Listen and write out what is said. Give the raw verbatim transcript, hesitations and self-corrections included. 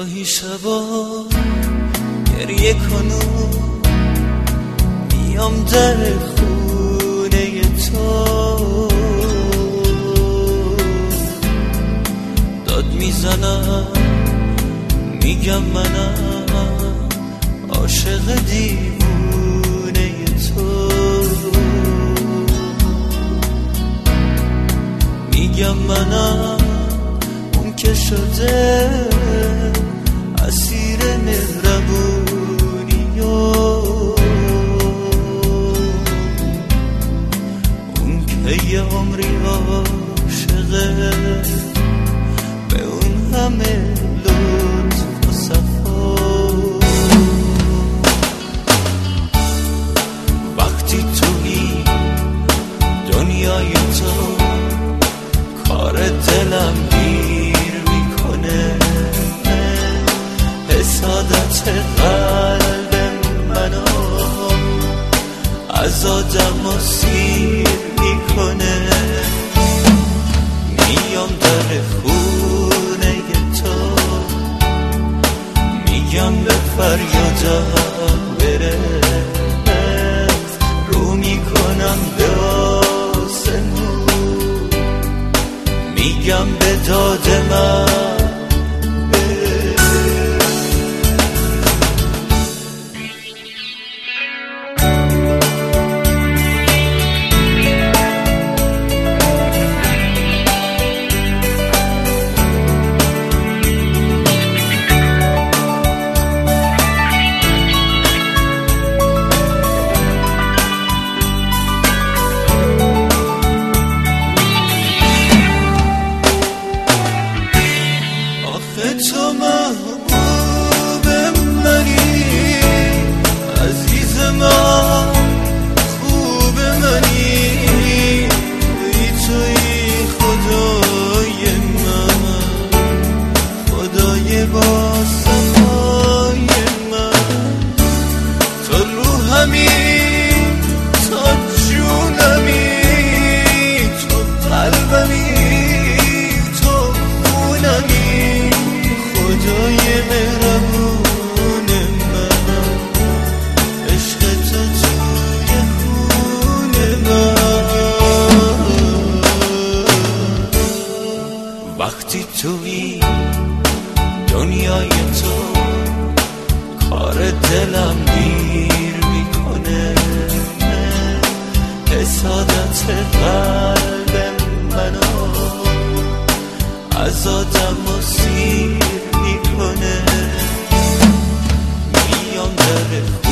گاهی شبا گریه کنم میام در خونه تو، داد میزنم میگم منم عاشق دیوونه تو، میگم منم اون که شده اسیر مهربونی و اون که یه عمری عاشقه به اون همه لطف و صفا. وقتی توی دنیای تو کار دلم گیر میکنه، حسادت قلب منو از آدم و سیر میکنه. میام در خونه تو میگم به فریادم برس، رو میکنم به آسمون میگم به داد من تو محبوب منی، عزیز من خوب منی، ای توی خدای من، خدای با صفای من، تو روحمی، تو جونمی، تو قلبمی، تو خونمی، خدای مهربون من، عشق تو توی خون من. وقتی توی دنیای تو کار دلم گیر میکنه، حسادت قلب منو از آدم و سیر میکنه. میام در